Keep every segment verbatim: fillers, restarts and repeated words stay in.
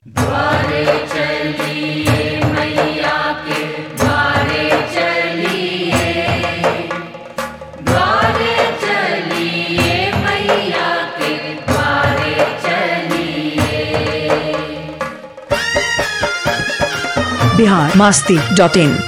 द्वारे चलिए मैया के द्वारे चलिए, द्वारे चलिए मैया के द्वारे चलिए। Bihar Masti dot in.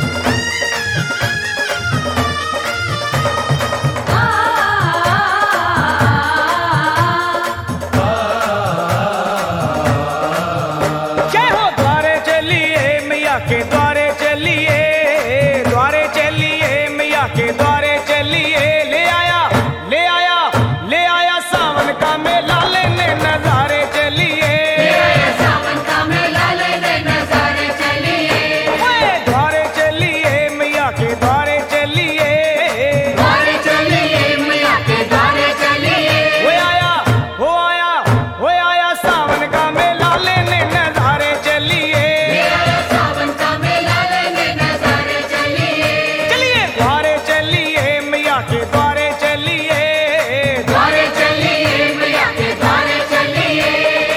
के द्वारे चलिए, द्वारे चलिए मैया के द्वारे चलिए। ले आया ले आया ले आया सावन का मेला लेने नजारे चलिए, ले आया सावन का मेला लेने नजारे चलिए। द्वारे चलिए मैया के द्वारे चलिए, द्वारे चलिए मैया के द्वारे चलिए। वो आया वो आया वो आया सावन का मेला लेने नजारे चलिए। द्वारे चलिए मैया के द्वारे चलिए, द्वारे चलिए मैया के द्वारे चलिए।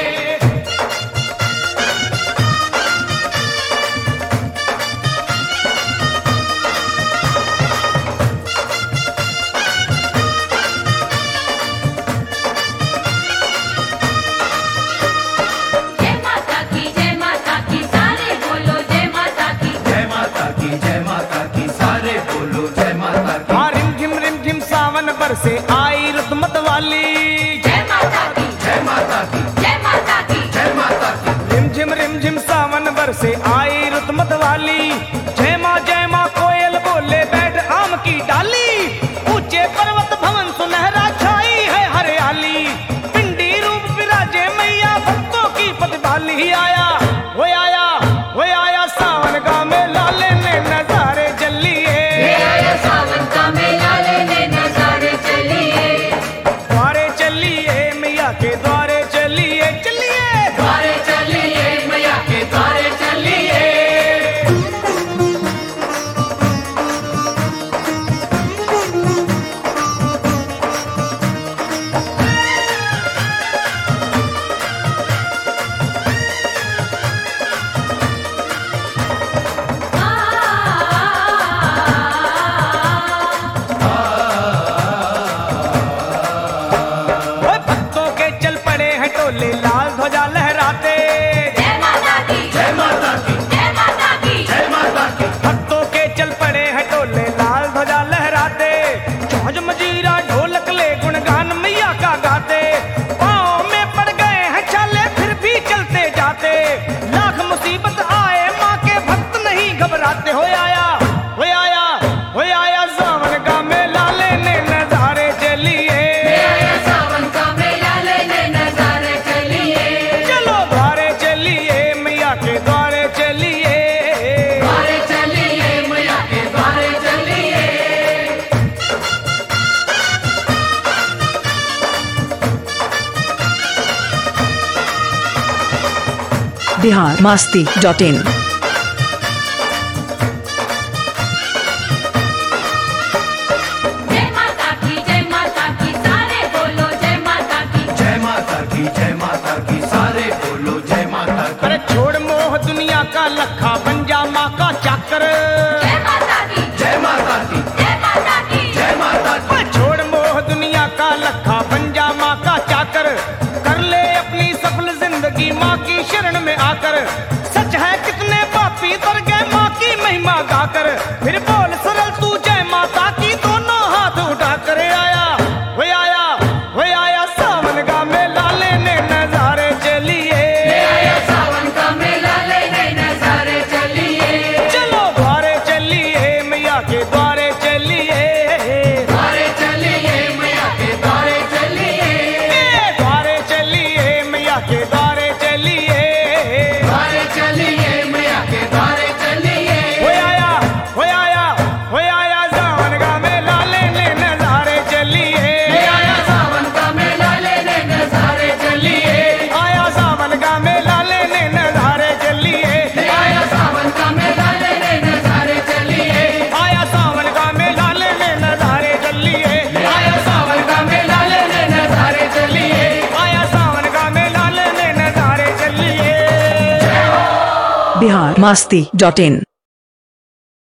जय माता की जय माता की सारे बोलो जय माता की, जय माता की जय माता की सारे बोलो जय माता की। हाँ रिम झिम रिम झिम सावन बरसे आई रुतमत वाली, जय माता की जय माता की जय माता की। जय माता की। रिम झिम रिम झिम सावन बरसे आई रुतमत वाली। जय माँ जय माँ कोयल बोले बैठ आम की डाली। ऊंचे पर्वत भवन सुनहरा छाई है हरियाली। पिंडी रूप विराजे मैया भक्तों की प्रतिभाली। आया वो आया वो आया सावन का मेला लेने नजारे चलिए, ले आया सावन का मेला लेने नजारे चलिए। द्वारे चलिए मैया के द्वारे चलिए चलिए। द्वारे चलिए मैया के द्वारे चलिए। ओए भक्तों के चल पड़े हैं टोले लाल ध्वजा लहराते। जय माता की जय माता की जय माता की। जय माता की। भक्तों के चल पड़े हैं टोले लाल ध्वजा लहराते। जौज मजीरा ढोलक ले गुणगान मैया का गाते। पाँव में पड़ गए हैं छाले फिर भी चलते जाते। लाख मुसीबत आए माँ के भक्त नहीं घबराते। हो आया हो आया हो आया सावन का मेला लेने नजारे चलिए, ले आया सावन का मेला लेने नजारे चलिए। चलो द्वारे चलिए मैया के द्वारे चलिए। द्वारे चलिए मैया के द्वारे चलिए। Bihar Masti dot in. जय माता की जय माता की सारे बोलो जय माता की, जय माता की जय माता की सारे बोलो जय माता की। अरे छोड़ मोह दुनिया का लखा बन जा माँ का चाकर। जय माता की जय माता की जय माता की। जय माता की। ओए छोड़ मोह दुनिया का लखा बन जा माँ का चाकर। कर ले अपनी सफल जिंदगी माँ की शरण में आकर। सच है कितने पापी तर गए माँ की महिमा गाकर। फिर बोल सरल तू जय माता की दोनों हाथ उठा कर। आया वो आया वो आया सावन का मेला लेने नजारे चलिए, ले आया सावन का मेला लेने नजारे चलिए। बिहार मास्ती डॉट इन।